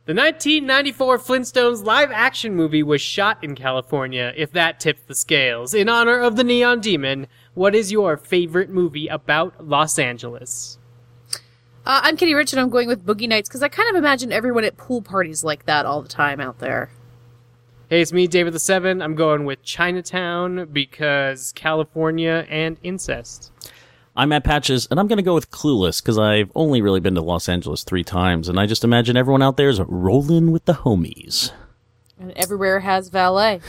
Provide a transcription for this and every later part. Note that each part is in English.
The 1994 Flintstones live-action movie was shot in California, if that tips the scales. In honor of the Neon Demon, what is your favorite movie about Los Angeles? I'm Kitty Rich, and I'm going with Boogie Nights, because I kind of imagine everyone at pool parties like that all the time out there. Hey, it's me, David the Seven. I'm going with Chinatown because California and incest. I'm Matt Patches, and I'm going to go with Clueless, because I've only really been to Los Angeles 3 times, and I just imagine everyone out there is rolling with the homies. And everywhere has valet.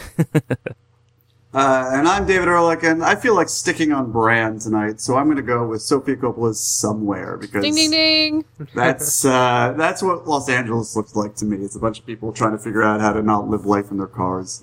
And I'm David Ehrlich, and I feel like sticking on brand tonight, so I'm going to go with Sofia Coppola's Somewhere, because Ding, ding, ding! that's what Los Angeles looks like to me. It's a bunch of people trying to figure out how to not live life in their cars.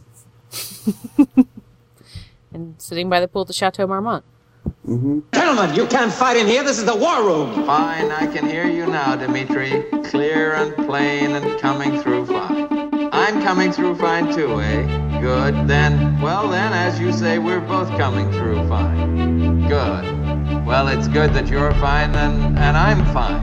And sitting by the pool at the Chateau Marmont. Mm-hmm. Gentlemen, you can't fight in here. This is the war room. Fine, I can hear you now, Dimitri. Clear and plain and coming through fine. I'm coming through fine too, eh? Good. Then, as you say, we're both coming through fine. Good. Well, it's good that you're fine and I'm fine.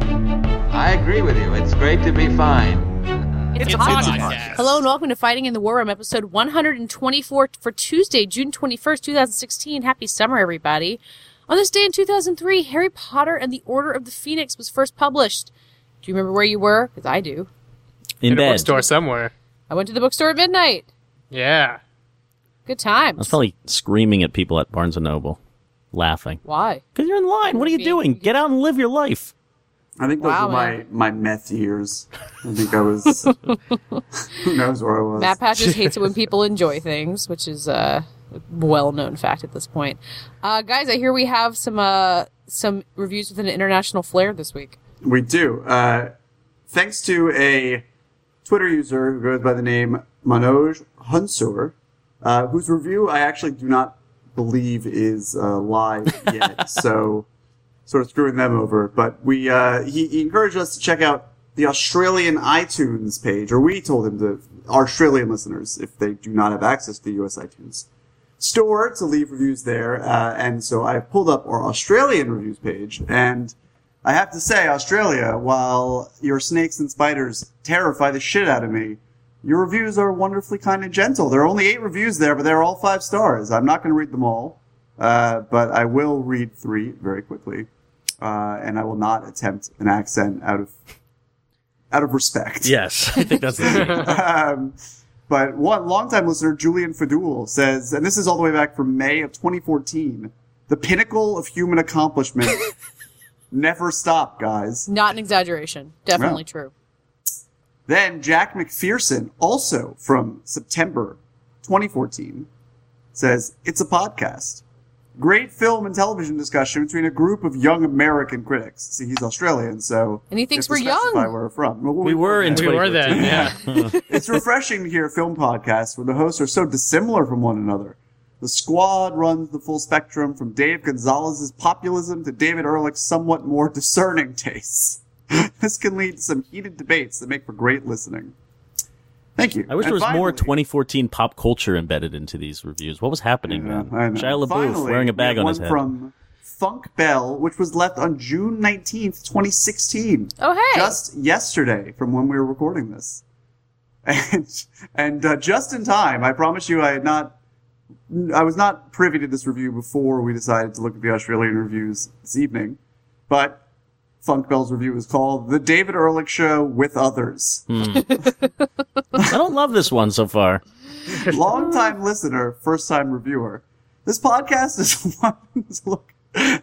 I agree with you. It's great to be fine. It's a podcast. Hello and welcome to Fighting in the War Room, episode 124 for Tuesday, June 21st, 2016. Happy summer, everybody. On this day in 2003, Harry Potter and the Order of the Phoenix was first published. Do you remember where you were? Because I do. In bed. A bookstore somewhere. I went to the bookstore at midnight. Yeah. Good times. I was probably screaming at people at Barnes & Noble, laughing. Why? Because you're in line. What are you doing? Get out and live your life. I think those were my meth years. I think I was... who knows where I was. Matt Patches hates it when people enjoy things, which is a well-known fact at this point. Guys, I hear we have some reviews with an international flair this week. We do. Thanks to a Twitter user who goes by the name Manoj Hunsur, whose review I actually do not believe is live yet, so... sort of screwing them over, but he encouraged us to check out the Australian iTunes page, or we told him to, Australian listeners, if they do not have access to the US iTunes store, to leave reviews there, and so I pulled up our Australian reviews page, and I have to say, Australia, while your snakes and spiders terrify the shit out of me, your reviews are wonderfully kind and gentle. There are only 8 reviews there, but they're all 5 stars. I'm not going to read them all, but I will read 3 very quickly. And I will not attempt an accent out of respect. Yes, I think that's the thing. But one longtime listener, Julian Fadul, says, and this is all the way back from May of 2014, the pinnacle of human accomplishment. Never stop, guys. Not an exaggeration. Definitely true. Then Jack McPherson, also from September 2014, says, it's a podcast. Great film and television discussion between a group of young American critics. See, he's Australian, so... And he thinks we're young. Where we're from. Well, we were in 2014. We were then, yeah. It's refreshing to hear a film podcast where the hosts are so dissimilar from one another. The squad runs the full spectrum from Dave Gonzalez's populism to David Ehrlich's somewhat more discerning tastes. This can lead to some heated debates that make for great listening. Thank you. I wish there was more 2014 pop culture embedded into these reviews. What was happening then? Shia LaBeouf wearing a bag on his head. From Funk Bell, which was left on June 19th, 2016. Oh, hey. Just yesterday from when we were recording this. And just in time, I promise you I was not privy to this review before we decided to look at the Australian reviews this evening. But Funk Bell's review is called The David Ehrlich Show with Others. I don't love this one so far. Long-time listener, first-time reviewer. This podcast is one to look...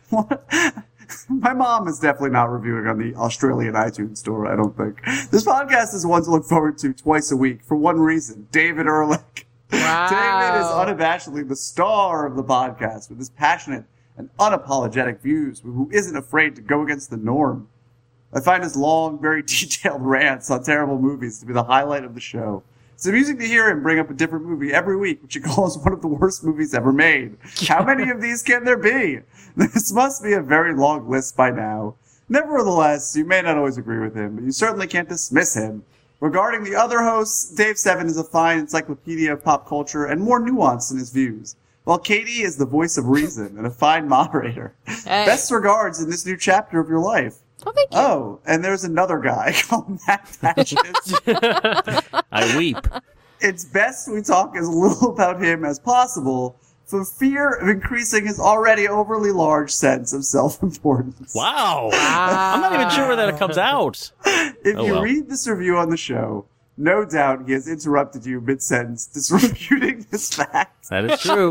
My mom is definitely not reviewing on the Australian iTunes store, I don't think. This podcast is one to look forward to twice a week for one reason. David Ehrlich. Wow. David is unabashedly the star of the podcast with his passionate and unapologetic views, who isn't afraid to go against the norm. I find his long, very detailed rants on terrible movies to be the highlight of the show. It's amusing to hear him bring up a different movie every week, which he calls one of the worst movies ever made. How many of these can there be? This must be a very long list by now. Nevertheless, you may not always agree with him, but you certainly can't dismiss him. Regarding the other hosts, Dave Seven is a fine encyclopedia of pop culture and more nuanced in his views, while Katie is the voice of reason and a fine moderator. Hey. Best regards in this new chapter of your life. Oh, thank you. Oh, and there's another guy called Matt Patches. I weep. It's best we talk as little about him as possible for fear of increasing his already overly large sense of self-importance. Wow. I'm not even sure that it comes out. If you read this review on the show, no doubt he has interrupted you mid-sentence, disrefuting this fact. That is true.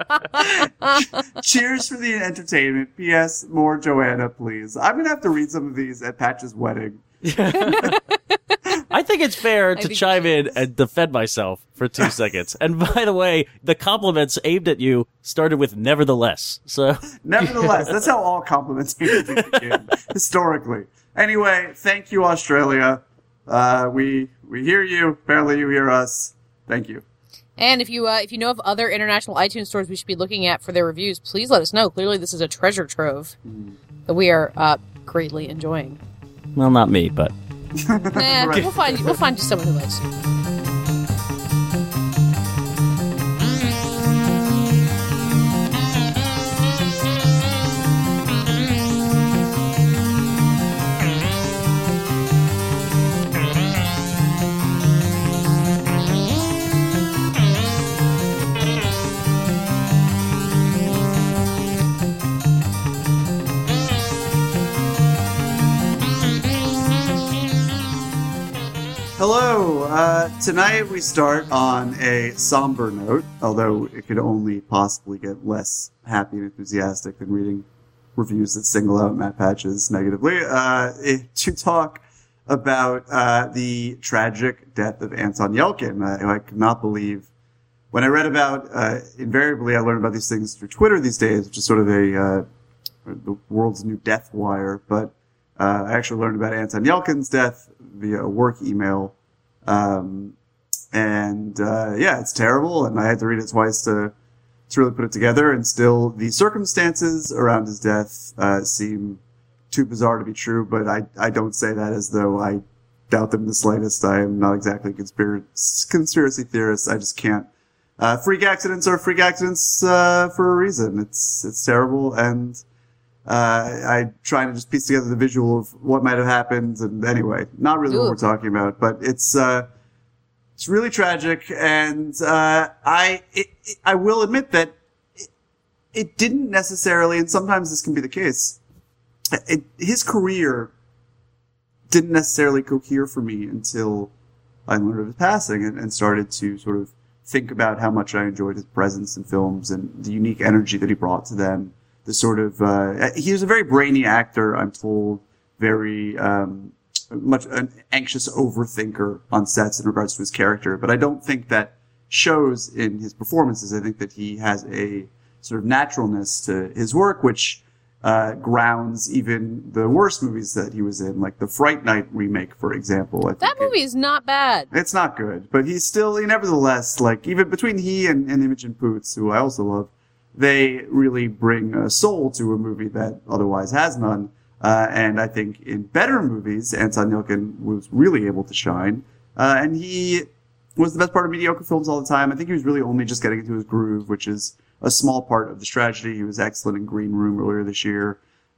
Cheers for the entertainment. P.S. More Joanna, please. I'm going to have to read some of these at Patch's wedding. I think it's fair to chime in and defend myself for 2 seconds. And by the way, the compliments aimed at you started with nevertheless. So nevertheless, that's how all compliments begin, historically. Anyway, thank you, Australia. We hear you. Apparently you hear us. Thank you. And if you know of other international iTunes stores we should be looking at for their reviews, please let us know. Clearly this is a treasure trove that we are greatly enjoying. Well, not me, but Right. We'll find you someone who likes you. Hello. Tonight we start on a somber note, although it could only possibly get less happy and enthusiastic than reading reviews that single out Matt Patches negatively, to talk about the tragic death of Anton Yelchin. I could not believe when I read about, invariably I learn about these things through Twitter these days, which is sort of the world's new death wire, but I actually learned about Anton Yelchin's death via a work email. It's terrible, and I had to read it twice to really put it together, and still the circumstances around his death seem too bizarre to be true, but I don't say that as though I doubt them the slightest. I am not exactly a conspiracy theorist. I just can't. Freak accidents are freak accidents for a reason. It's terrible, and I'm trying to just piece together the visual of what might have happened. And anyway, not really what we're talking about, but it's really tragic. And, I will admit that it didn't necessarily, and sometimes this can be the case, his career didn't necessarily cohere for me until I learned of his passing and started to sort of think about how much I enjoyed his presence in films and the unique energy that he brought to them. The sort of, he was a very brainy actor, I'm told, very, much an anxious overthinker on sets in regards to his character, but I don't think that shows in his performances. I think that he has a sort of naturalness to his work, which, grounds even the worst movies that he was in, like the Fright Night remake, for example. That movie is not bad. It's not good, but he nevertheless, like, even between he and Imogen Poots, who I also love, they really bring a soul to a movie that otherwise has none. And I think in better movies, Anton Yelchin was really able to shine. And he was the best part of mediocre films all the time. I think he was really only just getting into his groove, which is a small part of this tragedy. He was excellent in Green Room earlier this year.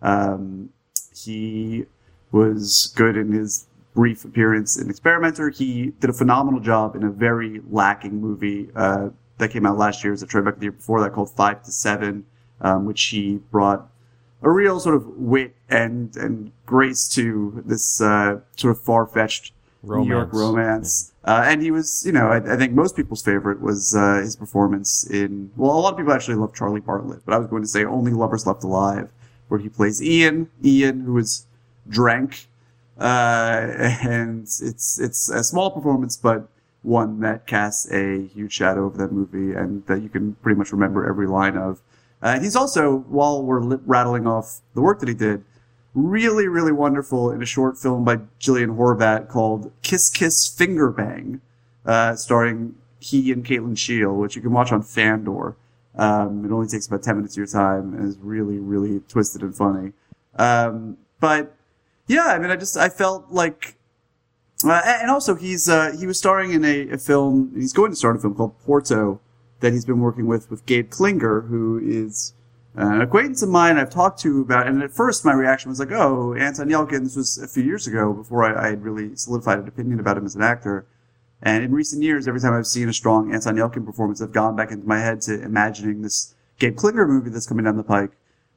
He was good in his brief appearance in Experimenter. He did a phenomenal job in a very lacking movie, that came out last year as a Tribeca the year before that called 5 to 7, which he brought a real sort of wit and grace to this sort of far-fetched New York romance. And he was, I think most people's favorite was his performance in, well, a lot of people actually love Charlie Bartlett, but I was going to say Only Lovers Left Alive, where he plays Ian, who is drank. And it's a small performance, but one that casts a huge shadow over that movie and that you can pretty much remember every line of. He's also, while we're rattling off the work that he did, really, really wonderful in a short film by Gillian Horvat called Kiss Kiss Finger Bang, starring he and Caitlin Scheel, which you can watch on Fandor. It only takes about 10 minutes of your time and is really, really twisted and funny. But yeah, I mean, I felt like, and also he was starring in a film, he's going to start a film called Porto that he's been working with Gabe Klinger, who is An acquaintance of mine I've talked to about, and at first my reaction was like, oh, Anton Yelchin, this was a few years ago before I had really solidified an opinion about him as an actor. And in recent years, every time I've seen a strong Anton Yelchin performance, I've gone back into my head to imagining this Gabe Klinger movie that's coming down the pike,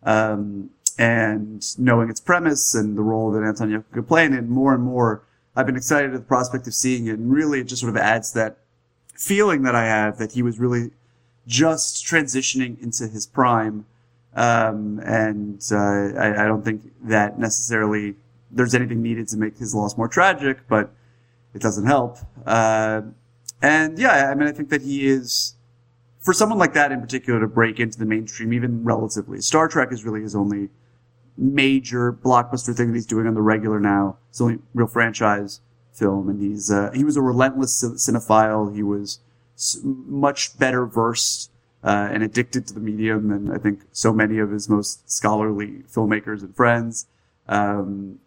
and knowing its premise and the role that Anton Yelchin could play in it. More and more, I've been excited at the prospect of seeing it, and really it just sort of adds that feeling that I have that he was really just transitioning into his prime. I don't think that necessarily there's anything needed to make his loss more tragic, but it doesn't help. And yeah, I mean, I think that he is, for someone like that in particular to break into the mainstream, even relatively, Star Trek is really his only major blockbuster thing that he's doing on the regular now. It's the only real franchise film, and he was a relentless cinephile. He was much better versed and addicted to the medium than I think so many of his most scholarly filmmakers and friends. And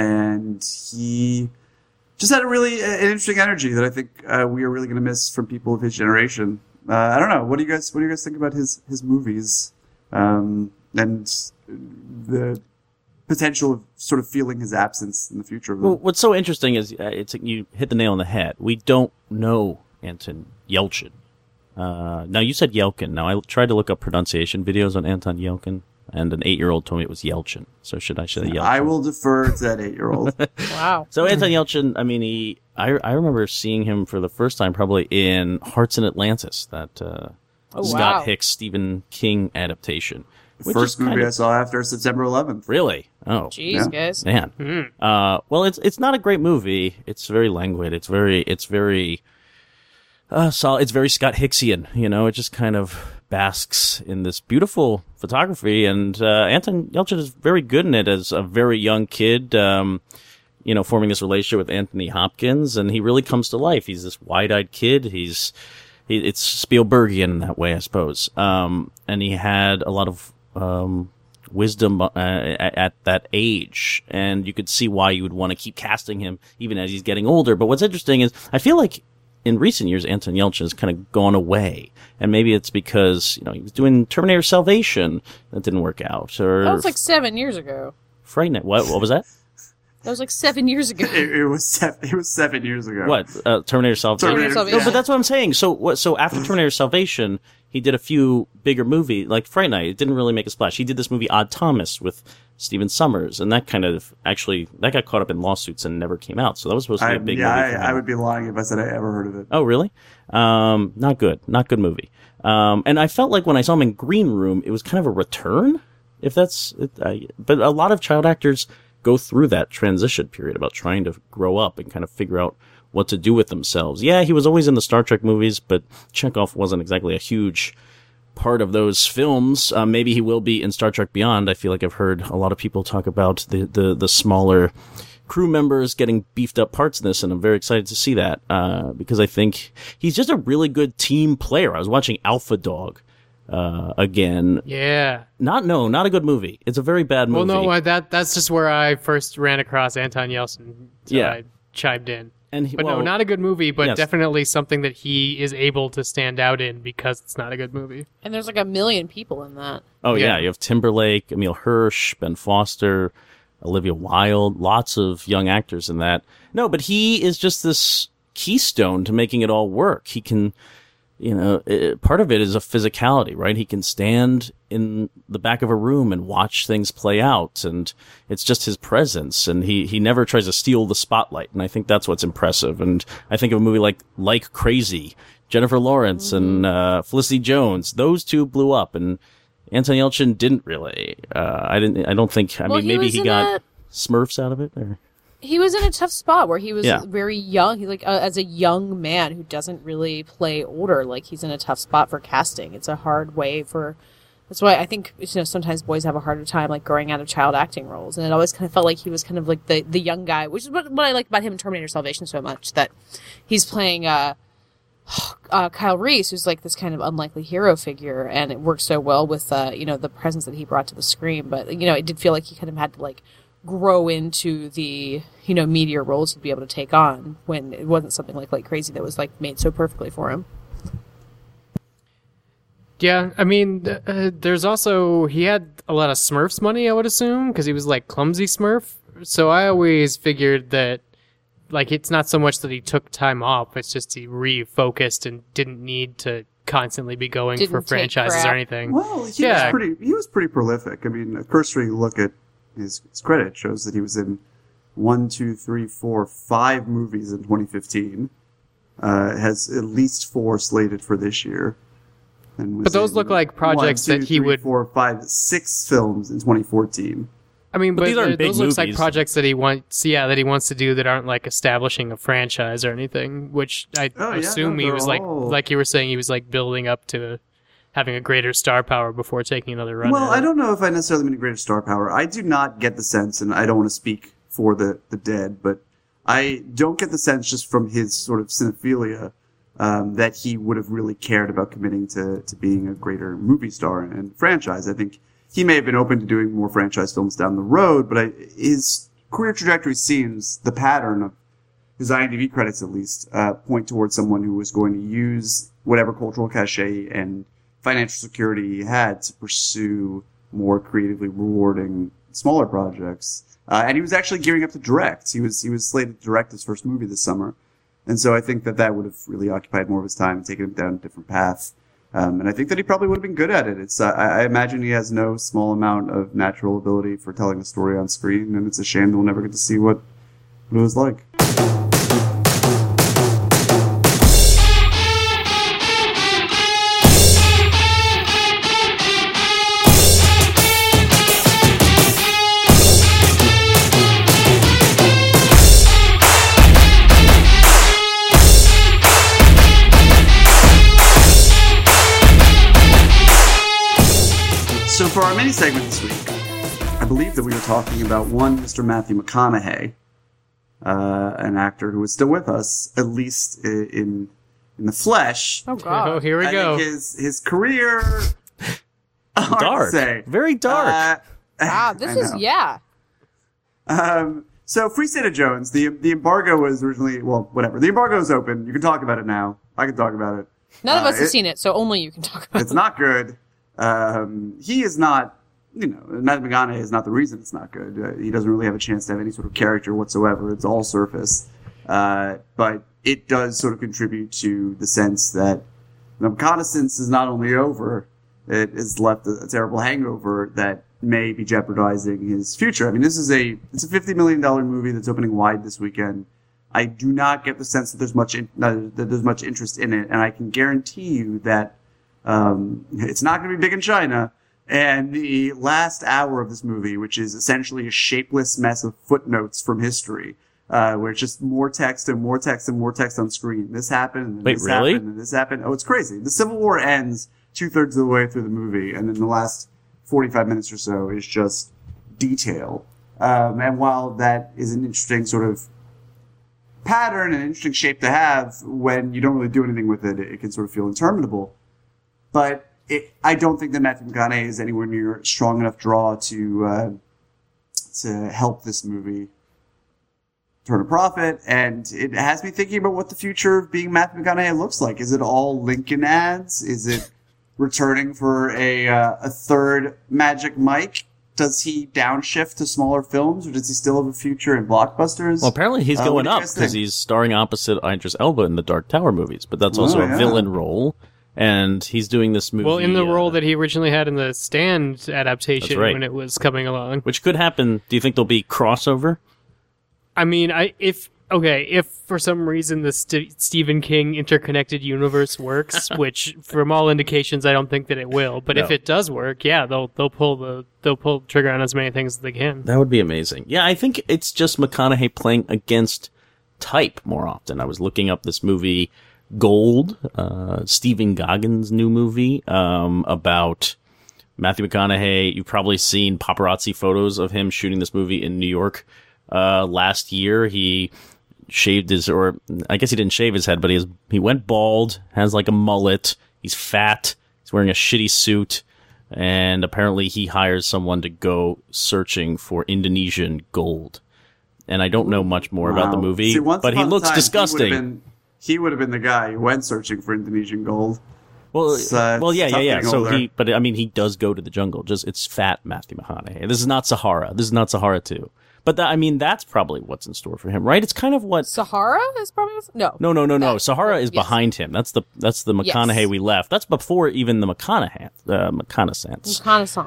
he just had an interesting energy that I think we are really going to miss from people of his generation. I don't know. What do you guys think about his movies and the potential of sort of feeling his absence in the future of them? Well, what's so interesting is you hit the nail on the head. We don't know Anton Yelchin. Now, you said Yelkin. Now, I tried to look up pronunciation videos on Anton Yelkin, and an 8-year-old told me it was Yelchin. So should I say Yelchin? I will defer to that 8-year-old. Wow. So Anton Yelchin, I mean, I remember seeing him for the first time probably in Hearts in Atlantis, that Scott Hicks Stephen King adaptation. The first movie I saw after September 11th. Really? Oh. Jeez, guys. Man. Mm-hmm. Well, it's not a great movie. It's very languid. It's very solid. It's very Scott Hicksian, it just kind of basks in this beautiful photography, and Anton Yelchin is very good in it as a very young kid, forming this relationship with Anthony Hopkins, and he really comes to life. He's this wide-eyed kid. It's Spielbergian in that way, I suppose. And he had a lot of wisdom at that age, and you could see why you would want to keep casting him even as he's getting older. But what's interesting is I feel like in recent years, Anton Yelchin has kind of gone away. And maybe it's because, he was doing Terminator Salvation. That didn't work out. Or That was like 7 years ago. Fright Night. What was that? That was like 7 years ago. It was 7 years ago. What? Terminator Salvation? Terminator Salvation. No, but that's what I'm saying. So after Terminator Salvation, he did a few bigger movies, like Fright Night. It didn't really make a splash. He did this movie Odd Thomas with Stephen Sommers, and that got caught up in lawsuits and never came out. So that was supposed to be a big movie. I would be lying if I said I ever heard of it. Oh, really? Not good movie. And I felt like when I saw him in Green Room, it was kind of a return, if that's it. But a lot of child actors go through that transition period about trying to grow up and kind of figure out what to do with themselves. Yeah, he was always in the Star Trek movies, but Chekhov wasn't exactly a huge part of those films. Maybe he will be in Star Trek Beyond. I feel like I've heard a lot of people talk about the smaller crew members getting beefed up parts in this, and I'm very excited to see that, because I think he's just a really good team player. I was watching Alpha Dog again. Yeah. Not a good movie. It's a very bad movie. Well, no, that's just where I first ran across Anton Yelchin. So Yeah. I chimed in. But no, not a good movie, but Yes. definitely something that he is able to stand out in because it's not a good movie. And there's like 1 million people in that. Oh, yeah. Yeah. You have Timberlake, Emile Hirsch, Ben Foster, Olivia Wilde, lots of young actors in that. No, but he is just this keystone to making it all work. He can, part of it is a physicality, right? He can stand in the back of a room and watch things play out, and it's just his presence, and he never tries to steal the spotlight, and I think that's what's impressive. And I think of a movie like Crazy, Jennifer Lawrence and Felicity Jones. Those two blew up, and Anton Yelchin didn't really. I don't think. Maybe he got Smurfs out of it. Or He was in a tough spot where he was Yeah. very young. He as a young man who doesn't really play older, he's in a tough spot for casting. It's a hard way for. That's why I think sometimes boys have a harder time growing out of child acting roles, and it always kind of felt like he was kind of like the young guy, which is what I like about him in Terminator Salvation so much, that he's playing Kyle Reese, who's like this kind of unlikely hero figure, and it works so well with the presence that he brought to the screen. But it did feel like he kind of had to grow into the meatier roles he'd be able to take on when it wasn't something like Crazy that was made so perfectly for him. Yeah, I mean, there's also, he had a lot of Smurfs money, I would assume, because he was like Clumsy Smurf. So I always figured that, like, it's not so much that he took time off, it's just he refocused and didn't need to constantly be going for franchises or anything. Well, he was pretty prolific. I mean, a cursory look at his credit shows that he was in 5 movies in 2015. Has at least 4 slated for this year. But those look like projects that he would... 6 films in 2014. I mean, but these aren't big those looks like movies. projects that he wants to do that aren't like establishing a franchise or anything, which I assume he was like you were saying, he was like building up to having a greater star power before taking another run. Well, I don't know if I necessarily mean a greater star power. I do not get the sense, and I don't want to speak for the dead, but I don't get the sense just from his sort of cinephilia that he would have really cared about committing to being a greater movie star and franchise. I think he may have been open to doing more franchise films down the road, but his career trajectory seems, the pattern of his IMDb credits at least, point towards someone who was going to use whatever cultural cachet and financial security he had to pursue more creatively rewarding smaller projects. And he was actually gearing up to direct. He was slated to direct his first movie this summer. And so I think that would have really occupied more of his time and taken him down a different path. And I think that he probably would have been good at it. It's I imagine he has no small amount of natural ability for telling a story on screen, and it's a shame that we'll never get to see what it was like. So for our mini segment this week, I believe that we were talking about one Mr. Matthew McConaughey, an actor who is still with us, at least in the flesh. Oh God! Oh, here we go. Think his career, hard Dark, to say. very dark. Wow, this is So Free State of Jones, the embargo was originally, well, whatever. The embargo is open. You can talk about it now. I can talk about it. None of us have seen it, so only you can talk about it. It's not good. He is not, Matthew McConaughey is not the reason it's not good. He doesn't really have a chance to have any sort of character whatsoever. It's all surface. But it does sort of contribute to the sense that the reconnaissance is not only over, it has left a terrible hangover that may be jeopardizing his future. I mean, it's a $50 million movie that's opening wide this weekend. I do not get the sense that there's much interest in it, and I can guarantee you that it's not going to be big in China. And the last hour of this movie, which is essentially a shapeless mess of footnotes from history, where it's just more text and more text and more text on screen. This happened, and then this happened, and this happened. Oh, it's crazy. The Civil War ends 2/3 of the way through the movie, and then the last 45 minutes or so is just detail. And while that is an interesting sort of pattern and an interesting shape to have, when you don't really do anything with it, it can sort of feel interminable. But I don't think that Matthew McConaughey is anywhere near a strong enough draw to help this movie turn a profit. And it has me thinking about what the future of being Matthew McConaughey looks like. Is it all Lincoln ads? Is it returning for a third Magic Mike? Does he downshift to smaller films, or does he still have a future in blockbusters? Well, apparently he's going up because he's starring opposite Idris Elba in the Dark Tower movies, but that's also a villain role. And he's doing this movie. Well, in the role that he originally had in the Stand adaptation when it was coming along. Which could happen. Do you think there'll be crossover? I mean, if for some reason the Stephen King interconnected universe works, which from all indications I don't think that it will, but if it does work, yeah, they'll pull the trigger on as many things as they can. That would be amazing. Yeah, I think it's just McConaughey playing against type more often. I was looking up this movie Gold, Stephen Goggins' new movie, about Matthew McConaughey. You've probably seen paparazzi photos of him shooting this movie in New York. Last year, he shaved or I guess he didn't shave his head, but he went bald, has like a mullet, he's fat, he's wearing a shitty suit, and apparently he hires someone to go searching for Indonesian gold. And I don't know much more about the movie, but he looks disgusting. He would have been the guy who went searching for Indonesian gold. Well, yeah. getting So older. he does go to the jungle. Just it's fat Matthew McConaughey. This is not Sahara. This is not Sahara 2. But that's probably what's in store for him, right? It's kind of what Sahara is probably no. No. Sahara is yes. behind him. That's the McConaughey we left. That's before even the reconnaissance.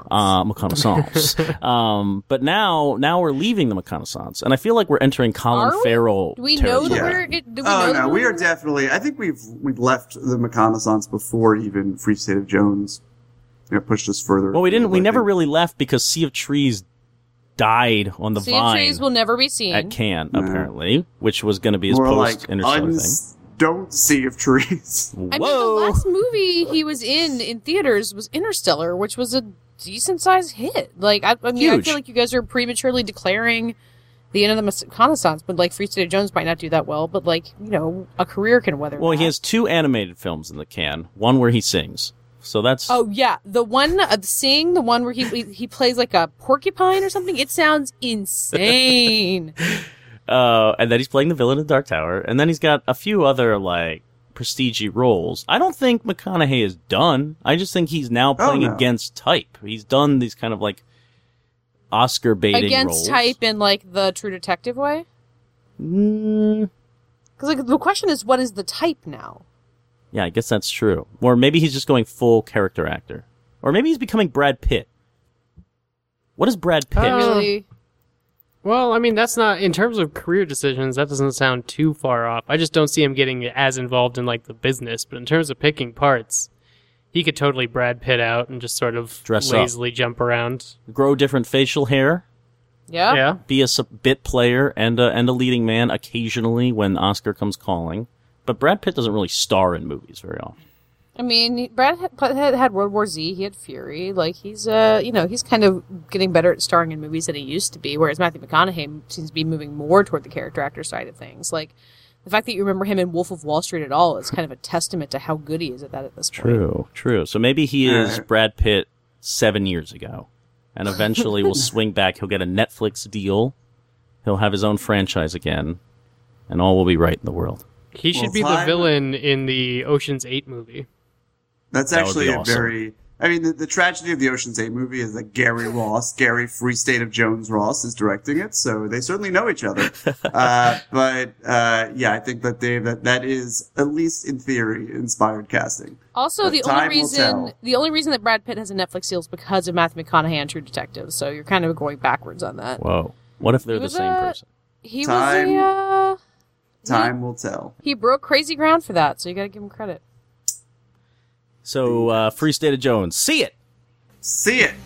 But now we're leaving the reconnaissance, and I feel like we're entering Colin Farrell. Do we know territory. that we're? No, we are definitely. I think we've left the reconnaissance before even Free State of Jones, pushed us further. Well, we didn't. We never really left because Sea of Trees died on the Sea vine. of Trees will never be seen at Cannes, apparently, which was going to be his More post-Interstellar like thing. Don't Sea of Trees. I mean, the Whoa! last movie he was in theaters was Interstellar, which was a decent-sized hit. Like, I mean, Huge. I feel like you guys are prematurely declaring the end of the reconnaissance, but, like, Free State of Jones might not do that well, but, like, a career can weather Well, that. he has 2 animated films in the can. One where he sings. So that's... Oh, yeah. The one, Sing, the one where he plays, like, a porcupine or something, it sounds insane. And then he's playing the villain in Dark Tower. And then he's got a few other, like, prestige roles. I don't think McConaughey is done. I just think he's now playing against type. He's done these kind of, like, Oscar baiting Against roles. type in, like, the True Detective way? Because, like, the question is, what is the type now? Yeah, I guess that's true. Or maybe he's just going full character actor. Or maybe he's becoming Brad Pitt. What is Brad Pitt? Really? Well, I mean, that's not, in terms of career decisions, that doesn't sound too far off. I just don't see him getting as involved in, like, the business. But in terms of picking parts, he could totally Brad Pitt out and just sort of Dress lazily jump around. Grow different facial hair. Yeah? Yeah. Be a bit player and a leading man occasionally when Oscar comes calling. But Brad Pitt doesn't really star in movies very often. I mean, Brad had World War Z, he had Fury, like, he's kind of getting better at starring in movies than he used to be, whereas Matthew McConaughey seems to be moving more toward the character actor side of things. Like, the fact that you remember him in Wolf of Wall Street at all is kind of a testament to how good he is at that at this point. True. So maybe he is Brad Pitt 7 years ago, and eventually will swing back. He'll get a Netflix deal. He'll have his own franchise again, and all will be right in the world. He should be the villain in the Ocean's 8 movie. That's That would actually be a awesome. very... I mean, the tragedy of the Ocean's 8 movie is that Gary Free State of Jones Ross, is directing it, so they certainly know each other. But I think that that is, at least in theory, inspired casting. Also, But the time only will reason tell. that Brad Pitt has a Netflix deal is because of Matthew McConaughey and True Detective, so you're kind of going backwards on that. Whoa. What if they're He the was same person? He Time- was Time will tell. he broke crazy ground for that, so you gotta give him credit. So, Free State of Jones. See it! See it!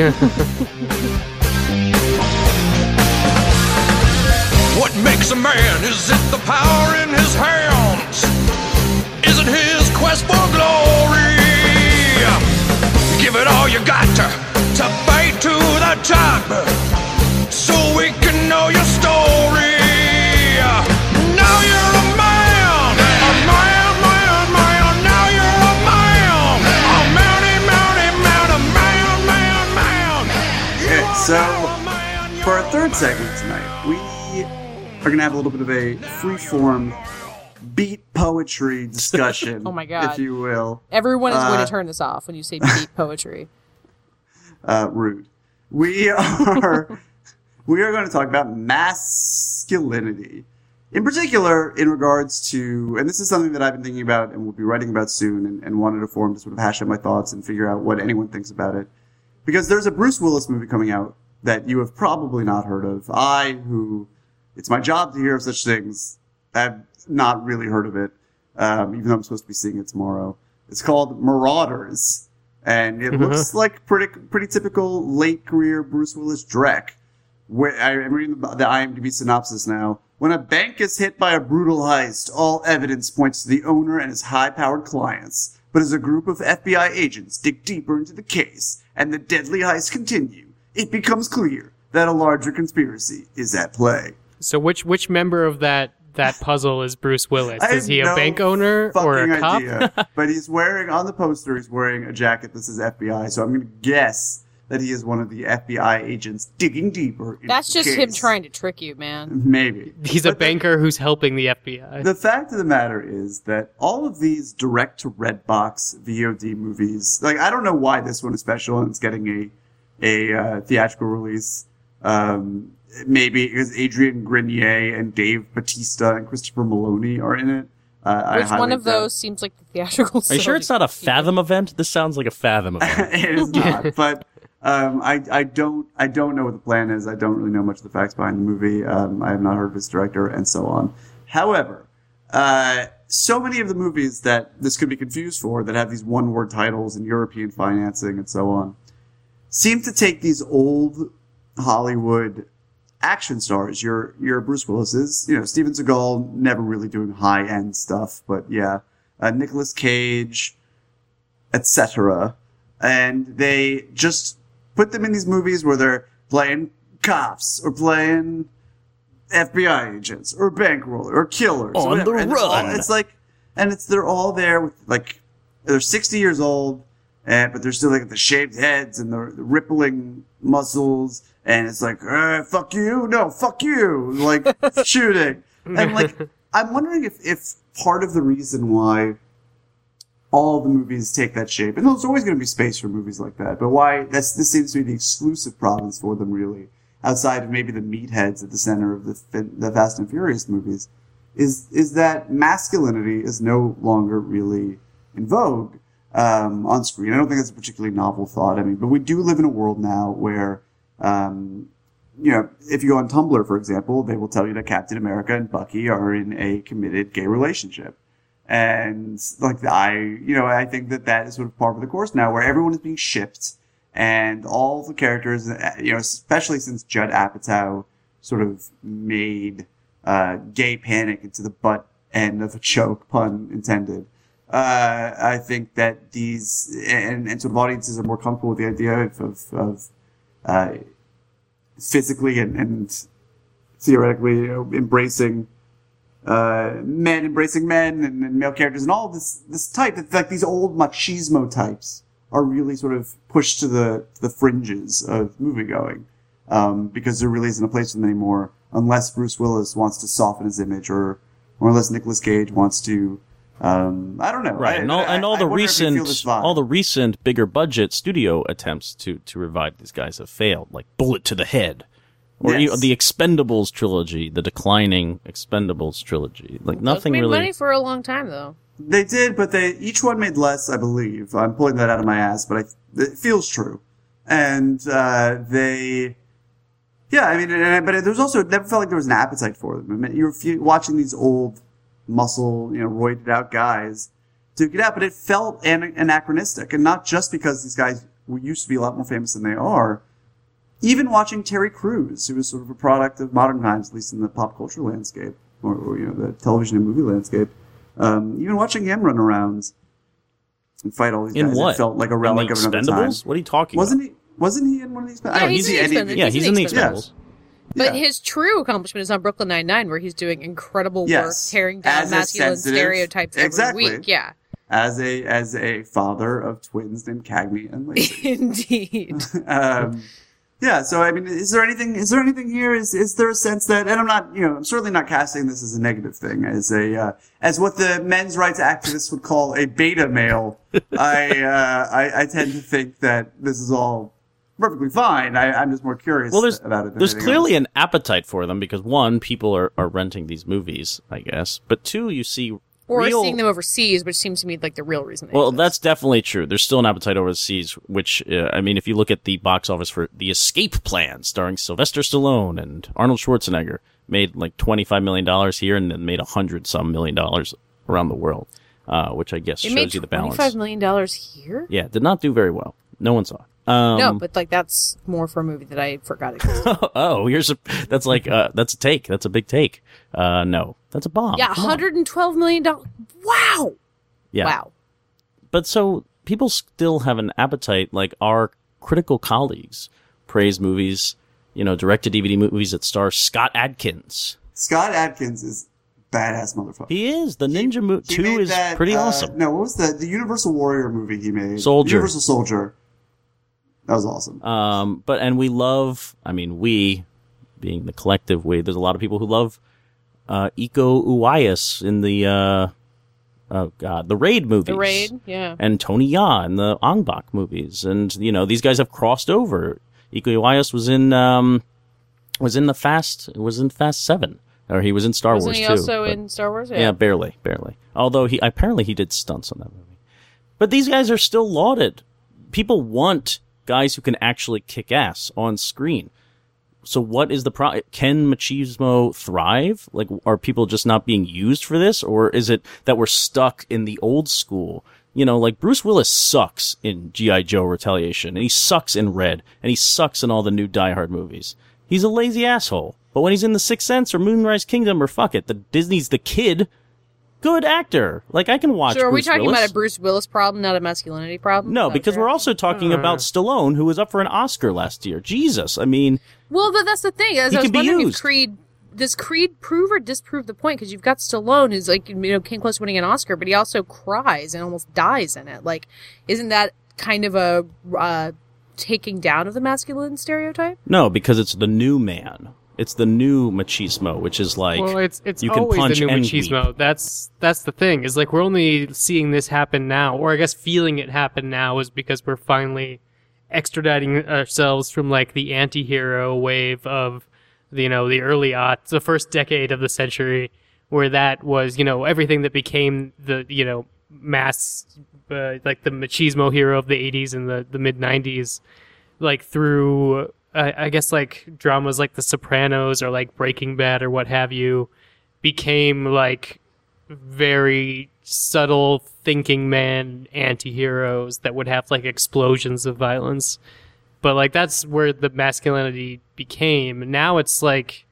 What makes a man? Is it the power in his hands? Is it his quest for glory? Give it all you got to fight to the top, so we can know your story. Now you're a man, a man, man, man. Now you're a man, a mounty, mounty, man, a man, man, man. Okay, so for our third segment tonight, we are going to have a little bit of a free-form beat poetry discussion, Oh my God. if you will. Everyone is going to turn this off when you say beat poetry. Rude. We are going to talk about masculinity. In particular, in regards to, and this is something that I've been thinking about and will be writing about soon and wanted a forum to sort of hash out my thoughts and figure out what anyone thinks about it. Because there's a Bruce Willis movie coming out that you have probably not heard of. It's my job to hear of such things. I've not really heard of it, even though I'm supposed to be seeing it tomorrow. It's called Marauders, and it looks like pretty typical late career Bruce Willis Drek. I'm reading the IMDb synopsis now. When a bank is hit by a brutal heist, all evidence points to the owner and his high-powered clients. But as a group of FBI agents dig deeper into the case and the deadly heists continue, it becomes clear that a larger conspiracy is at play. So which member of that puzzle is Bruce Willis? I Is he a have no bank owner or a fucking cop? idea. But he's wearing, on the poster, he's wearing a jacket that says FBI, so I'm going to guess that he is one of the FBI agents digging deeper. That's just him trying to trick you, man. Maybe. He's a banker who's helping the FBI. The fact of the matter is that all of these direct-to-Redbox VOD movies, like, I don't know why this one is special and it's getting a theatrical release. Maybe because Adrian Grenier and Dave Bautista and Christopher Maloney are in it. Which one of those seems like the theatrical? Are you sure it's not a Fathom event? This sounds like a Fathom event. It is not, but I don't know what the plan is. I don't really know much of the facts behind the movie. I have not heard of its director and so on. However, so many of the movies that this could be confused for, that have these one-word titles and European financing and so on, seem to take these old Hollywood action stars. Your Bruce Willis's, Steven Seagal, never really doing high-end stuff, but yeah, Nicolas Cage, etc. And they just put them in these movies where they're playing cops or playing FBI agents or bankroller or killers. On the run. They're all there with, like, they're 60 years old, but they're still like the shaved heads and the rippling muscles. And it's like, fuck you, no, fuck you, like, shooting. And, like, I'm wondering if part of the reason why all the movies take that shape, and there's always going to be space for movies like that, but why this seems to be the exclusive province for them, really, outside of maybe the meatheads at the center of the Fast and Furious movies, is that masculinity is no longer really in vogue on screen. I don't think that's a particularly novel thought. I mean, but we do live in a world now where if you go on Tumblr, for example, they will tell you that Captain America and Bucky are in a committed gay relationship. And, like, I think that is sort of par for the course now, where everyone is being shipped, and all the characters, especially since Judd Apatow sort of made gay panic into the butt end of a joke, pun intended. I think that these, and sort of audiences are more comfortable with the idea of physically and theoretically, embracing men and male characters and all this type. It's like these old machismo types are really sort of pushed to the fringes of moviegoing, because there really isn't a place for them anymore, unless Bruce Willis wants to soften his image, or unless Nicolas Cage wants to. I don't know. Right, all the recent bigger budget studio attempts to revive these guys have failed, like Bullet to the Head, or the Expendables trilogy, the declining Expendables trilogy. Like, nothing made really. Money for a long time though. They did, but each one made less, I believe. I'm pulling that out of my ass, but it feels true. And but there's also, it never felt like there was an appetite for them. I mean, you're watching these old muscle, roided out guys duke it out, but it felt anachronistic, and not just because these guys used to be a lot more famous than they are. Even watching Terry Crews, who was sort of a product of modern times, at least in the pop culture landscape, or the television and movie landscape, even watching him run around and fight all these guys, what? It felt like a relic of another time. What are you talking about? Wasn't he in one of these? Yeah, he's in the Expendables. But Yeah. his true accomplishment is on Brooklyn Nine-Nine, where he's doing incredible work tearing down As a masculine sensitive- stereotypes exactly. every week. Yeah, As a father of twins named Cagney and Lacey. indeed. Yeah, so I mean, is there anything here? Is there a sense that, and I'm not, I'm certainly not casting this as a negative thing, as what the men's rights activists would call a beta male. I tend to think that this is all perfectly fine. I'm just more curious about it. Than There's anything clearly else. an appetite for them, because one, people are renting these movies, I guess, but two, you see Or seeing them overseas, which seems to me like the real reason. Well, that's definitely true. There's still an appetite overseas, which, if you look at the box office for The Escape Plan, starring Sylvester Stallone and Arnold Schwarzenegger, made like $25 million here and then made $100-some million around the world, which I guess shows you the balance. $25 million here? Yeah, did not do very well. No one saw it. No, but like that's more for a movie that I forgot existed. That's a take. That's a big take. No, that's a bomb. Yeah, $112 million. Wow. Yeah. Wow. But so people still have an appetite, like our critical colleagues praise movies, direct-to-DVD movies that star Scott Adkins. Scott Adkins is badass motherfucker. He is. The Ninja 2 is pretty awesome. No, what was the Universal Warrior movie he made? Soldier. Universal Soldier. That was awesome. And we love, we, being the collective we, there's a lot of people who love Iko Uwais in the the Raid movies. The Raid, yeah. And Tony Jaa in the Ong Bak movies. And, these guys have crossed over. Iko Uwais was in Fast 7. Or he was in Star Wars, too. Wasn't he also in Star Wars? Yeah, barely. Although apparently he did stunts on that movie. But these guys are still lauded. People want guys who can actually kick ass on screen. So what is the problem? Can machismo thrive? Like, are people just not being used for this? Or is it that we're stuck in the old school? Like Bruce Willis sucks in G.I. Joe Retaliation, and he sucks in Red, and he sucks in all the new Die Hard movies. He's a lazy asshole. But when he's in The Sixth Sense or Moonrise Kingdom or Disney's The Kid, good actor. Like, I can watch Bruce Willis. So are we talking about a Bruce Willis problem, not a masculinity problem? No, because we're also talking about Stallone, who was up for an Oscar last year. Jesus, Well, that's the thing. As I was wondering if does Creed prove or disprove the point? Because you've got Stallone, who's came close to winning an Oscar, but he also cries and almost dies in it. Like, isn't that kind of a taking down of the masculine stereotype? No, because it's the new man. It's the new machismo, which is like, well, it's you can always punch the new and machismo. weep. That's the thing. Is like we're only seeing this happen now, or I guess feeling it happen now, is because we're finally extraditing ourselves from like the anti-hero wave of the early aughts, the first decade of the century, where that was everything that became the mass like the machismo hero of the 80s and the mid 90s, like through. I guess like dramas like The Sopranos or like Breaking Bad or what have you became like very subtle thinking man anti-heroes that would have like explosions of violence. But like that's where the masculinity became. Now it's like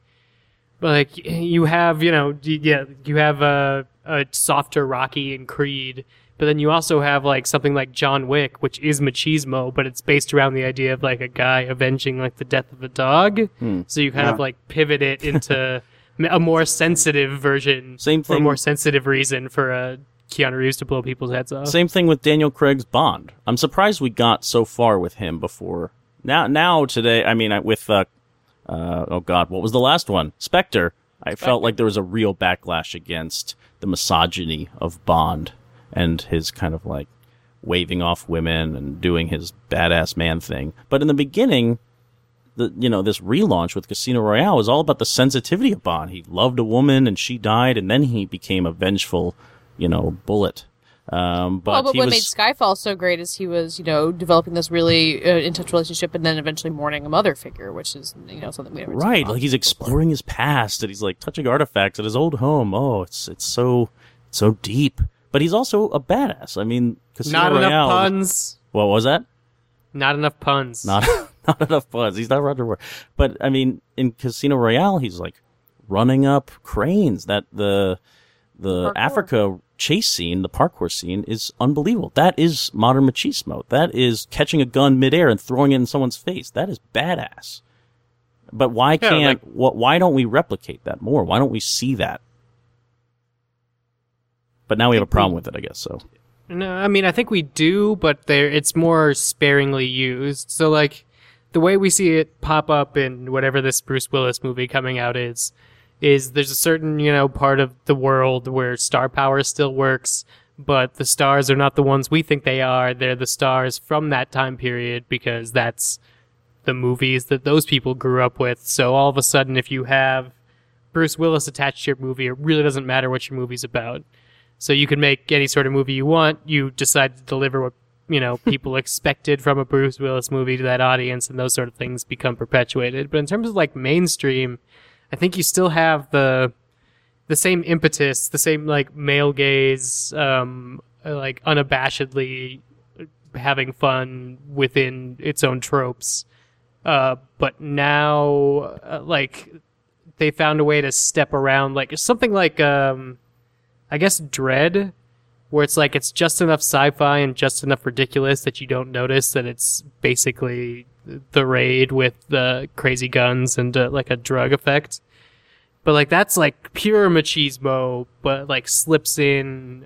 you have, you have a softer Rocky and Creed. But then you also have like something like John Wick, which is machismo, but it's based around the idea of like a guy avenging like the death of a dog. So you kind of like pivot it into a more sensitive version, for a more sensitive reason for Keanu Reeves to blow people's heads off. Same thing with Daniel Craig's Bond. I'm surprised we got so far with him before. Now today, with oh God, what was the last one? Spectre. I felt like there was a real backlash against the misogyny of Bond. And his kind of like waving off women and doing his badass man thing. But in the beginning, this relaunch with Casino Royale was all about the sensitivity of Bond. He loved a woman and she died, and then he became a vengeful, bullet. But what made Skyfall so great is he was, developing this really in-touch relationship and then eventually mourning a mother figure, which is, something we never right. Like he's exploring his past and he's like touching artifacts at his old home. Oh, it's so deep. But he's also a badass. Casino Not Royale. Enough puns. What was that? Not enough puns. Not enough puns. He's not Roger Moore. But in Casino Royale, he's like running up cranes. That the Africa chase scene, the parkour scene, is unbelievable. That is modern machismo. That is catching a gun midair and throwing it in someone's face. That is badass. But why don't we replicate that more? Why don't we see that? But now we have a problem with it, I guess, so. No, I think we do, but it's more sparingly used. So, like, the way we see it pop up in whatever this Bruce Willis movie coming out is there's a certain, part of the world where star power still works, but the stars are not the ones we think they are. They're the stars from that time period because that's the movies that those people grew up with. So all of a sudden, if you have Bruce Willis attached to your movie, it really doesn't matter what your movie's about. So you can make any sort of movie you want. You decide to deliver what, people expected from a Bruce Willis movie to that audience, and those sort of things become perpetuated. But in terms of like mainstream, I think you still have the same impetus, the same like male gaze, like unabashedly having fun within its own tropes. But now, like, they found a way to step around, like something like, I guess Dread, where it's like it's just enough sci-fi and just enough ridiculous that you don't notice that it's basically the Raid with the crazy guns and like a drug effect. But like that's like pure machismo, but like slips in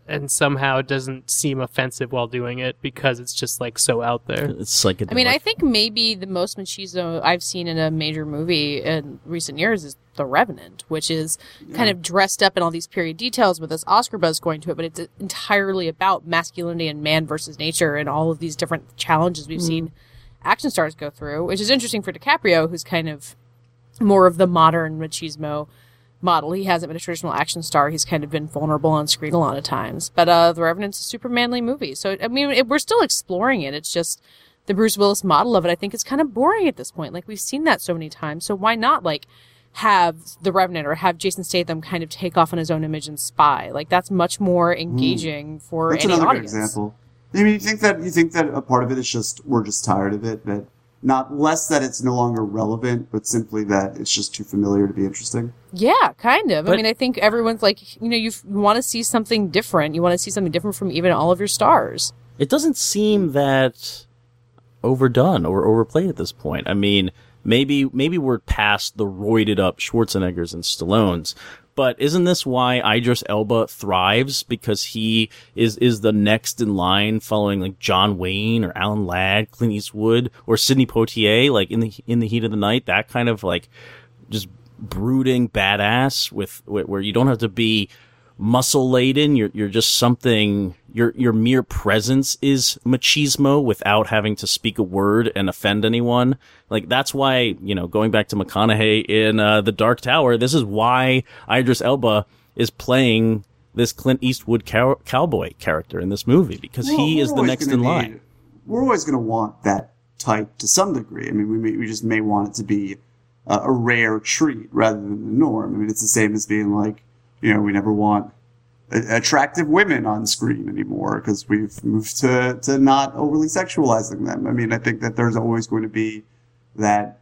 and somehow it doesn't seem offensive while doing it because it's just like so out there. It's like I mean, I think maybe the most machismo I've seen in a major movie in recent years is The Revenant, which is kind of dressed up in all these period details with this Oscar buzz going to it, but it's entirely about masculinity and man versus nature and all of these different challenges we've seen action stars go through, which is interesting for DiCaprio, who's kind of more of the modern machismo model. He hasn't been a traditional action star. He's kind of been vulnerable on screen a lot of times. But The Revenant's a super manly movie. So, I mean, we're still exploring it. It's just the Bruce Willis model of it, I think, is kind of boring at this point. Like, we've seen that so many times. So why not, like, have The Revenant or have Jason Statham kind of take off on his own image and spy? Like, that's much more engaging for That's any another audience. good example. I mean, you think that a part of it is just we're just tired of it, that not less that it's no longer relevant, but simply that it's just too familiar to be interesting. Yeah, kind of. But- I mean, I think everyone's like, you know, you want to see something different. You want to see something different from even all of your stars. It doesn't seem that overdone or overplayed at this point. I mean, maybe we're past the roided up Schwarzeneggers and Stallones, but isn't this why Idris Elba thrives? Because he is the next in line following like John Wayne or Alan Ladd, Clint Eastwood, or Sidney Poitier, like in the heat of the night, that kind of like just brooding badass with where you don't have to be muscle laden. You're just something. Your mere presence is machismo without having to speak a word and offend anyone. Like that's why, you know, going back to McConaughey in The Dark Tower, this is why Idris Elba is playing this Clint Eastwood cowboy character in this movie, because he is the next in line. We're always going to want that type to some degree. I mean, we just may want it to be a rare treat rather than the norm. I mean, it's the same as being like, you know, we never want attractive women on screen anymore because we've moved to not overly sexualizing them. I mean, I think that there's always going to be that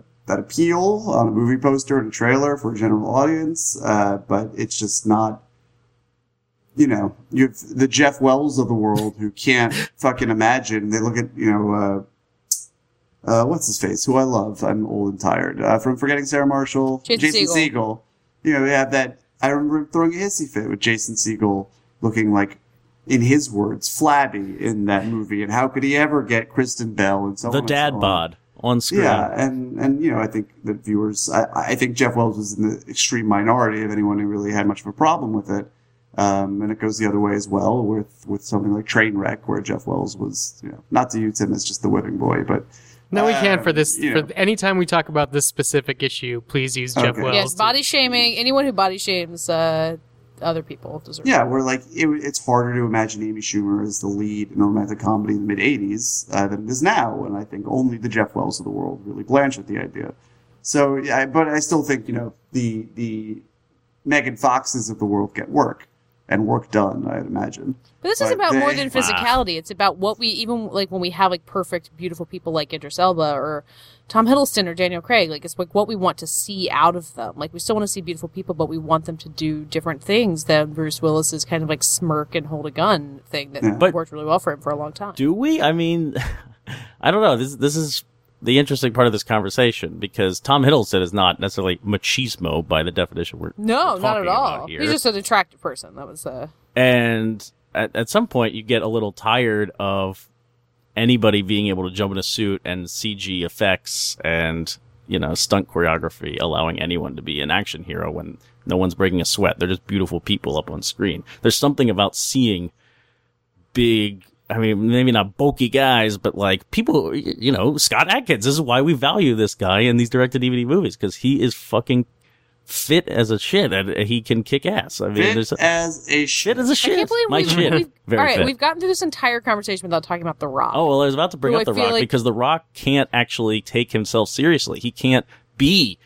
appeal on a movie poster and a trailer for a general audience, but it's just not. You know, you have the Jeff Wells of the world who can't fucking imagine. They look at, you know, what's his face? Who I love. I'm old and tired. From Forgetting Sarah Marshall. Jason Segel. You know, they have that. I remember him throwing a hissy fit with Jason Segel looking like, in his words, flabby in that movie. And how could he ever get Kristen Bell and so on? The dad so on. bod on screen. Yeah, and you know, I think the viewers, I think Jeff Wells was in the extreme minority of anyone who really had much of a problem with it. And it goes the other way as well with something like Trainwreck, where Jeff Wells was, you know, not to use him as just the whipping boy, but No, we can't for this. you know. For anytime we talk about this specific issue, please use Jeff Okay. Wells. Yes, body shaming. Anyone who body shames other people deserves. yeah, where like it's harder to imagine Amy Schumer as the lead in a romantic comedy in the mid '80s than it is now, and I think only the Jeff Wells of the world really blanch at the idea. So, yeah, but I still think, you know, the Megan Foxes of the world get work. And work done, I'd imagine. But this is about more than physicality. It's about what we, even like when we have like perfect, beautiful people like Idris Elba or Tom Hiddleston or Daniel Craig, like it's like what we want to see out of them. Like we still want to see beautiful people, but we want them to do different things than Bruce Willis's kind of like smirk and hold a gun thing that But worked really well for him for a long time. Do we? I mean, I don't know. This is the interesting part of this conversation, because Tom Hiddleston is not necessarily machismo by the definition we're No, we're not talking at all. about here. He's just an attractive person. That was And at some point, you get a little tired of anybody being able to jump in a suit and CG effects and, you know, stunt choreography, allowing anyone to be an action hero when no one's breaking a sweat. They're just beautiful people up on screen. There's something about seeing big, I mean, maybe not bulky guys, but like people, you know, Scott Adkins. This is why we value this guy in these direct-to-DVD movies, because he is fucking fit as a shit and he can kick ass. I mean, Fit as a shit. fit as a shit. I can't believe My shit. Very all right, fit. we've gotten through this entire conversation without talking about The Rock. Oh, well, I was about to bring Who up I The feel Rock like- because The Rock can't actually take himself seriously. He can't be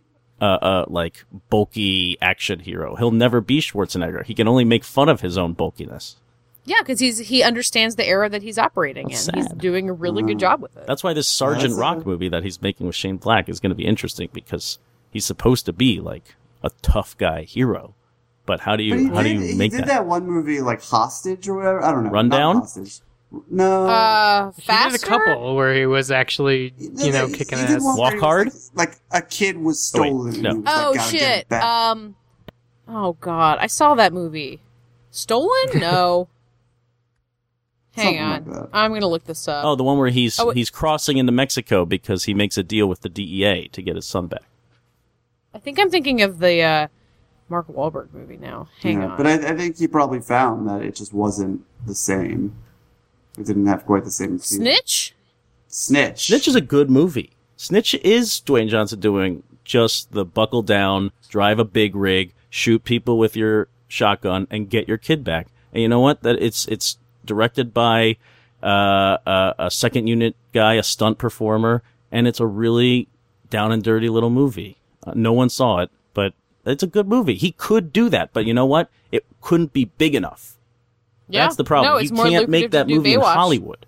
like bulky action hero. He'll never be Schwarzenegger. He can only make fun of his own bulkiness. Yeah, because he understands the era that he's operating That's in. He's sad. doing a really good job with it. That's why this Sergeant That's Rock movie that he's making with Shane Black is going to be interesting, because he's supposed to be like a tough guy hero. But how do But you he make did that? that one movie like Hostage or whatever. I don't know. Rundown? Not Hostage. No. He Faster? did a couple where he was actually, you know, kicking He did ass. one where Walk he was Hard? Like a kid was stolen. no. And he was like, Oh gotta get shit. it back. Oh god, I saw that movie. Stolen? No. Hang Something on. like that. I'm going to look this up. Oh, the one where he's Oh, he's crossing into Mexico because he makes a deal with the DEA to get his son back. I think I'm thinking of the Mark Wahlberg movie now. Hang on. But I think he probably found that it just wasn't the same. It didn't have quite the same feel. Snitch? Snitch. Snitch is a good movie. Snitch is Dwayne Johnson doing just the buckle down, drive a big rig, shoot people with your shotgun, and get your kid back. And you know what? That it's directed by a second unit guy, a stunt performer, and it's a really down and dirty little movie. No one saw it, but it's a good movie. He could do that, but you know what? It couldn't be big enough. Yeah. That's the problem. No, it's you more can't make lucrative that to do movie in Baywatch. Hollywood.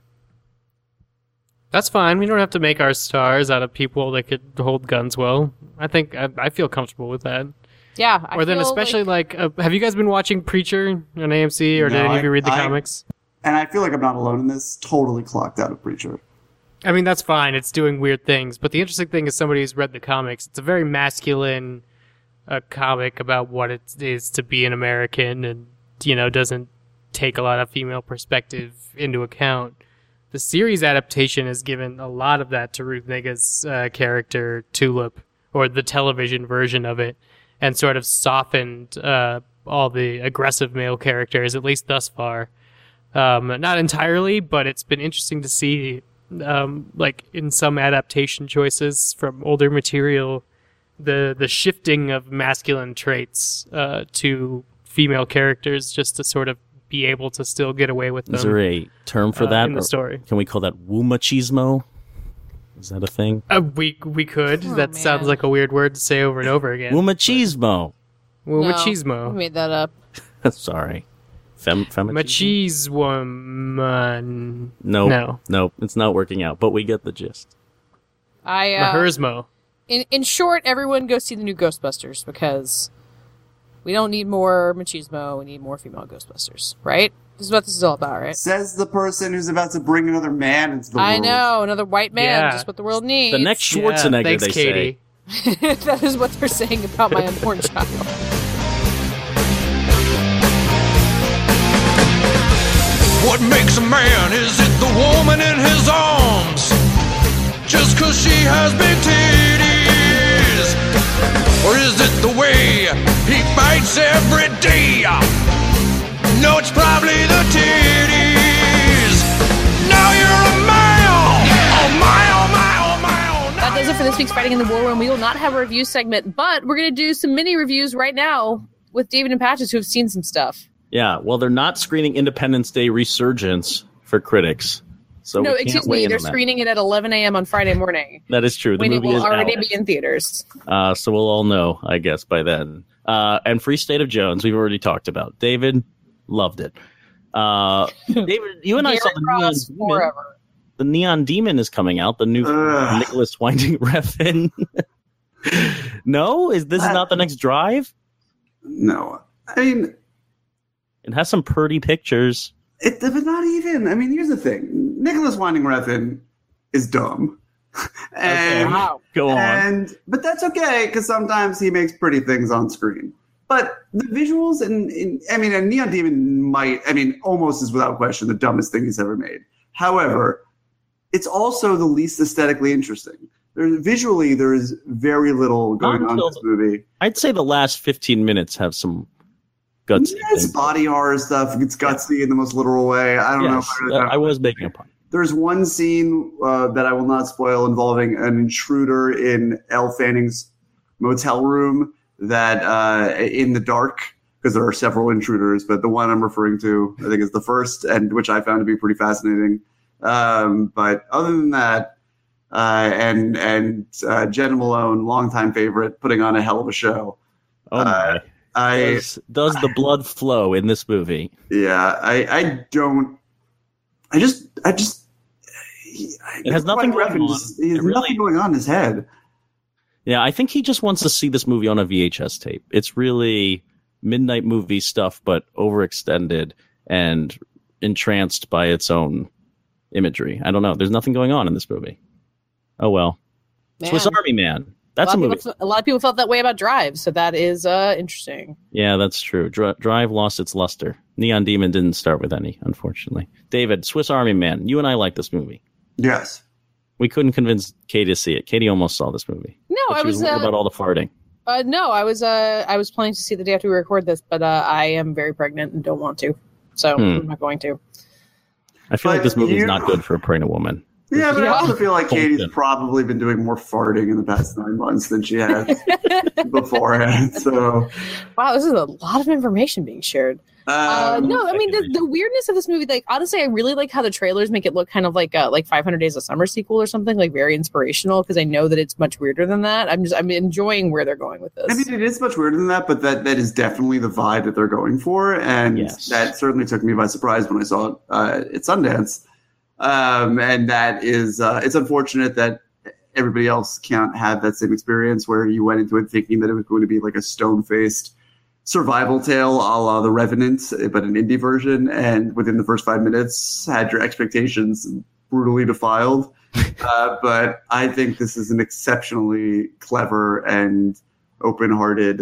That's fine. We don't have to make our stars out of people that could hold guns well. I think I feel comfortable with that. Yeah. Or then especially have you guys been watching Preacher on AMC, or did any of you read the comics? And I feel like I'm not alone in this. Totally clocked out of Preacher. I mean, that's fine. It's doing weird things. But the interesting thing is somebody who's read the comics. It's a very masculine comic about what it is to be an American and, doesn't take a lot of female perspective into account. The series adaptation has given a lot of that to Ruth Negga's character, Tulip, or the television version of it, and sort of softened all the aggressive male characters, at least thus far. Not entirely, but it's been interesting to see, in some adaptation choices from older material, the shifting of masculine traits to female characters, just to sort of be able to still get away with them. Is there a term for that? In the story? Can we call that woomachismo? Is that a thing? We could. That man. sounds like a weird word to say over and over again. Woomachismo. No, I Machismo. made that up. Sorry. Femichismo? Machiswoman. Nope. It's not working out, but we get the gist. Mahersmo. In short, everyone go see the new Ghostbusters because we don't need more machismo. We need more female Ghostbusters, right? This is what this is all about, right? Says the person who's about to bring another man into the world. I know, another white man, Yeah. just what the world needs. The next Schwarzenegger, thanks, they Katie. say. That is what they're saying about my unborn child. What makes a man? Is it the woman in his arms? Just 'cause she has big titties? Or is it the way he fights every day? No, it's probably the titties. Now you're a male. Oh my, oh my, oh my, oh That does it for this week's Fighting in the War Room. We will not have a review segment, but we're going to do some mini reviews right now with David and Patches who have seen some stuff. Yeah, well, they're not screening Independence Day Resurgence for critics. So No, we can't excuse weigh me, in they're on that. screening it at 11 a.m. on Friday morning. That is true. The When it movie will is already out. be in theaters. So we'll all know, I guess, by then. And Free State of Jones, we've already talked about. David loved it. David, you and I saw Gary Ross the Neon Demon. forever. The Neon Demon is coming out. The new Nicholas Winding Refn. No, this is not the next Drive? No. I mean, it has some pretty pictures. But not even. I mean, here's the thing. Nicholas Winding Refn is dumb. And, Wow. Go on. But that's okay, because sometimes he makes pretty things on screen. But the visuals and Neon Demon almost is without question the dumbest thing he's ever made. However, it's also the least aesthetically interesting. Visually, there is very little going on in this movie. I'd say the last 15 minutes have some gutsy It's things. body horror stuff. It's gutsy in the most literal way. I don't know. Yes, I was making a point. There's one scene that I will not spoil involving an intruder in Elle Fanning's motel room that in the dark, because there are several intruders, but the one I'm referring to, I think, is the first, and which I found to be pretty fascinating. But other than that, and Jen Malone, longtime favorite, putting on a hell of a show. Oh my. Does the blood flow in this movie? Yeah, I just it has nothing going on. He has nothing going on in his head. Yeah, I think he just wants to see this movie on a VHS tape. It's really midnight movie stuff, but overextended and entranced by its own imagery. I don't know. There's nothing going on in this movie. Oh well. Man. Swiss Army Man. That's a movie. A lot of people felt that way about Drive, so that is interesting. Yeah, that's true. Drive lost its luster. Neon Demon didn't start with any, unfortunately. David, Swiss Army Man, you and I like this movie. Yes. We couldn't convince Katie to see it. Katie almost saw this movie. No, I was worried about all the farting. No, I was planning to see the day after we record this, but I am very pregnant and don't want to, so I'm not going to. I feel like this movie is not good for a pregnant woman. Yeah, but I also feel like Katie's probably been doing more farting in the past 9 months than she has beforehand. So, wow, this is a lot of information being shared. No, I mean the weirdness of this movie. Like honestly, I really like how the trailers make it look kind of like 500 Days of Summer sequel or something, like very inspirational. Because I know that it's much weirder than that. I'm enjoying where they're going with this. I mean, it is much weirder than that, but that is definitely the vibe that they're going for, and that certainly took me by surprise when I saw it at Sundance. And that is it's unfortunate that everybody else can't have that same experience where you went into it thinking that it was going to be like a stone-faced survival tale a la The Revenant, but an indie version, and within the first 5 minutes had your expectations brutally defiled. But I think this is an exceptionally clever and open-farted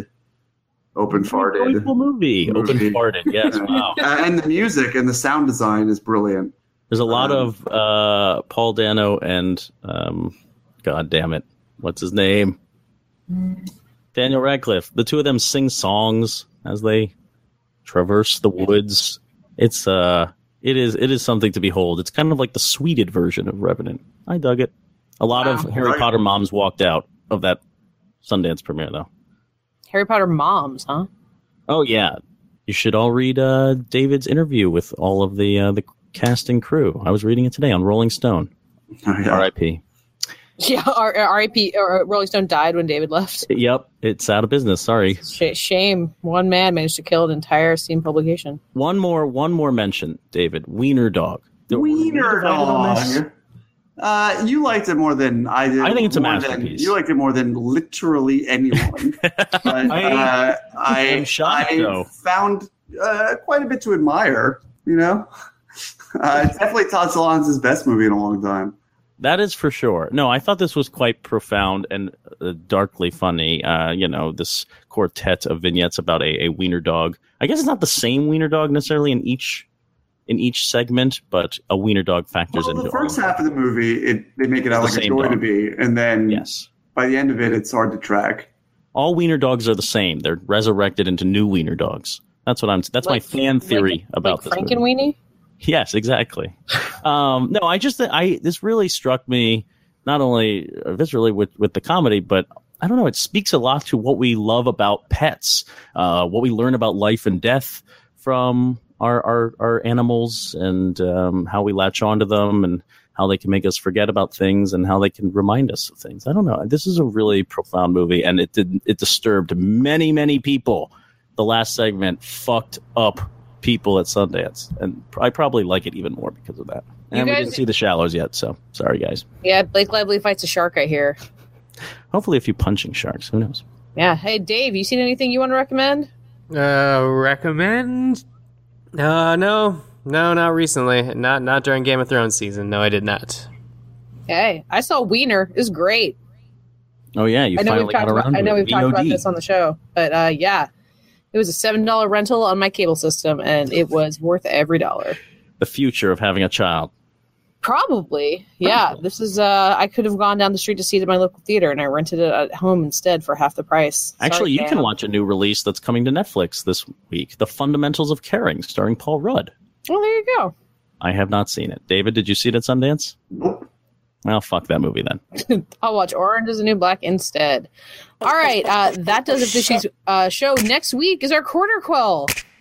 movie. Open-farted, yes, wow. And the music and the sound design is brilliant. There's a lot of Paul Dano and, God damn it, what's his name? Daniel Radcliffe. The two of them sing songs as they traverse the woods. It is something to behold. It's kind of like the sweeted version of Revenant. I dug it. A lot of Harry Potter moms walked out of that Sundance premiere, though. Harry Potter moms, huh? Oh yeah, you should all read David's interview with all of the cast and crew. I was reading it today on Rolling Stone. R.I.P. Yeah, R.I.P. Rolling Stone died when David left. Yep, it's out of business. Sorry. Shame. One man managed to kill an entire esteemed publication. One more mention, David. Wiener Dog. Wiener Dog. You liked it more than I did. I think it's a masterpiece. You liked it more than literally anyone. But, I'm shocked, though. Found quite a bit to admire. You know, it's definitely Todd Solondz's best movie in a long time. That is for sure. No, I thought this was quite profound and darkly funny. This quartet of vignettes about a wiener dog. I guess it's not the same wiener dog necessarily in each segment, but a wiener dog factors into the first half of the movie. They make it out like it's going to be, and then by the end of it, it's hard to track. All wiener dogs are the same. They're resurrected into new wiener dogs. That's my fan theory about this movie. Frankenweenie? Yes, exactly. This really struck me, not only viscerally with the comedy, but I don't know, it speaks a lot to what we love about pets, what we learn about life and death from our animals, and how we latch onto them, and how they can make us forget about things, and how they can remind us of things. I don't know. This is a really profound movie, and it disturbed many, many people. The last segment fucked up people at Sundance, and I probably like it even more because of that. And we didn't see The Shallows yet, so sorry, guys. Yeah, Blake Lively fights a shark, I hear. Hopefully a few punching sharks. Who knows? Yeah. Hey, Dave, you seen anything you want to recommend? Recommend? No, not recently. Not during Game of Thrones season. No, I did not. Hey, I saw Wiener. It was great. Oh, yeah, you finally got around to it. I know we've talked about this on the show, but yeah. It was a $7 rental on my cable system, and it was worth every dollar. The future of having a child. Probably, yeah. This is. I could have gone down the street to see it at my local theater, and I rented it at home instead for half the price. Actually, you can watch a new release that's coming to Netflix this week: The Fundamentals of Caring, starring Paul Rudd. Oh, there you go. I have not seen it. David, did you see it at Sundance? Nope. Well, fuck that movie then. I'll watch Orange is the New Black instead. All right, that does it for this week's show. Next week is our Quarter Quell.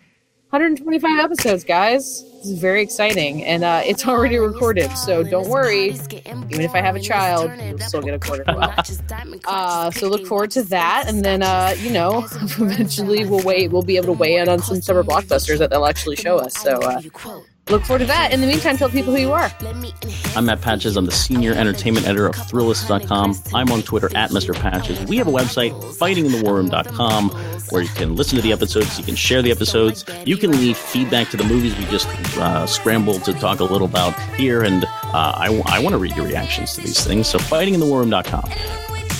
125 episodes, guys. This is very exciting, and it's already recorded, so don't worry. Even if I have a child, you'll still get a Quarter Quell. So look forward to that, and then, eventually we'll be able to weigh in on some summer blockbusters that they'll actually show us, so look forward to that. In the meantime, tell people who you are. I'm Matt Patches. I'm the senior entertainment editor of Thrillist.com. I'm on Twitter at Mr. Patches. We have a website, fightinginthewarroom.com, where you can listen to the episodes. You can share the episodes. You can leave feedback to the movies we just scrambled to talk a little about here. And I want to read your reactions to these things. So fightinginthewarroom.com.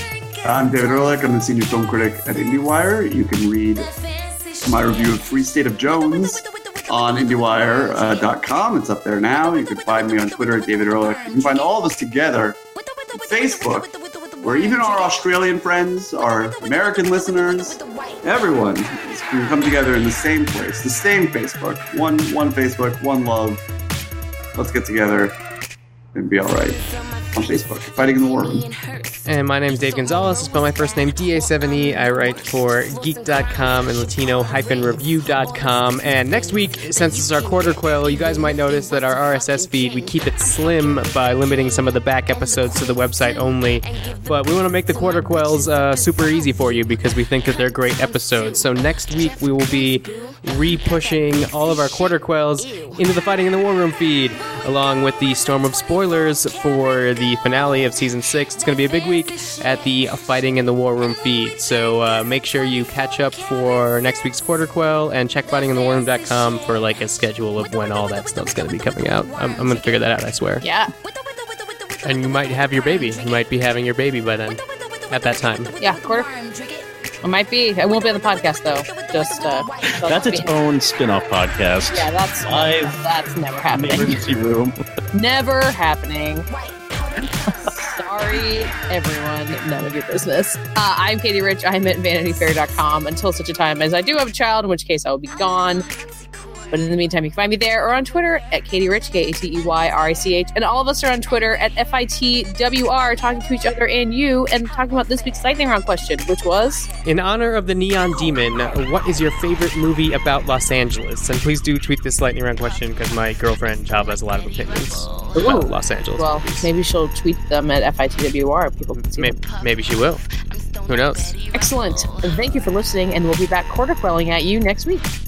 I'm David Ehrlich. I'm the senior film critic at IndieWire. You can read my review of Free State of Jones on IndieWire.com. It's up there now. You can find me on Twitter at David Ehrlich. You can find all of us together on Facebook, where even our Australian friends, our American listeners, everyone can come together in the same place, the same Facebook. One Facebook, one love. Let's get together and be all right on Facebook. Fighting in the War Room. And my name's Dave Gonzalez. I spell my first name DA7E. I write for Geek.com and Latino-Review.com. And next week, since it's our quarter quail, you guys might notice that our RSS feed, we keep it slim by limiting some of the back episodes to the website only. But we want to make the quarter quails super easy for you because we think that they're great episodes. So next week, we will be re-pushing all of our quarter quails into the Fighting in the War Room feed, along with the storm of spoilers for the finale of Season 6. It's going to be a big week at the Fighting in the War Room feed. So make sure you catch up for next week's quarter quail and check fightinginthewarroom.com for like a schedule of when all that stuff's going to be coming out. I'm going to figure that out, I swear. Yeah. And you might have your baby. You might be having your baby by then, at that time. Yeah, quarter. It might be. I won't be on the podcast though. Just that's its own spin-off podcast. Yeah, that's never happening. Emergency room. Never happening. Sorry, everyone. None of your business. I'm Katie Rich. I'm at VanityFair.com until such a time as I do have a child, in which case I will be gone. But in the meantime, you can find me there or on Twitter at Katie Rich, KateyRich. And all of us are on Twitter at FITWR, talking to each other and you, and talking about this week's lightning round question, which was... In honor of the Neon Demon, what is your favorite movie about Los Angeles? And please do tweet this lightning round question, because my girlfriend, Chava, has a lot of opinions about Los Angeles Well, movies. Maybe she'll tweet them at FITWR. People can see them. Maybe she will. Who knows? Excellent. Thank you for listening, and we'll be back quarter quelling at you next week.